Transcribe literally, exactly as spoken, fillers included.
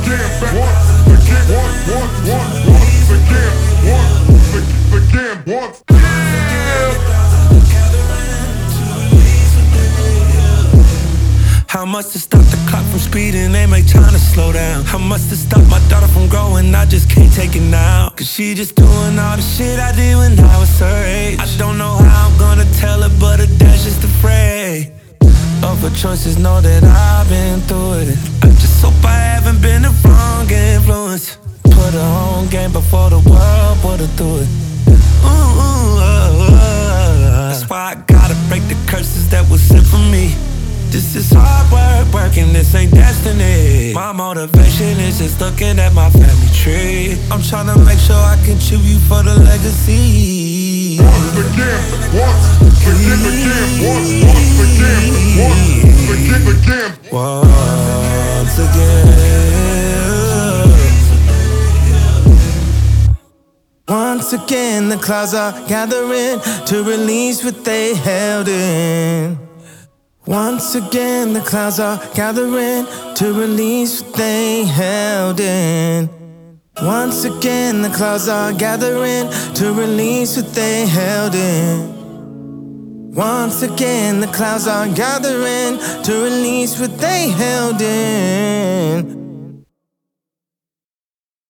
How much to stop the clock from speeding, they make trying to slow down. How much to stop my daughter from growing, I just can't take it now. Cause she just doing all the shit I did when I was her age. I don't know how I'm gonna tell her, but her dad's just afraid of her choices, know that I've been through it. I just hope I haven't been the wrong influence. Put her on game before the world put her through it. Ooh, ooh, uh, uh. That's why I gotta break the curses that was sent for me. This is hard work, working, this ain't destiny. My motivation is just looking at my family tree. I'm tryna make sure I contribute for the legacy. Once again, once again, again, once, once again, once again, again. Once again. Once again, the clouds are gathering to release what they held in. Once again, the clouds are gathering to release what they held in. Once again, the clouds are gathering to release what they held in. Once again, the clouds are gathering to release what they held in.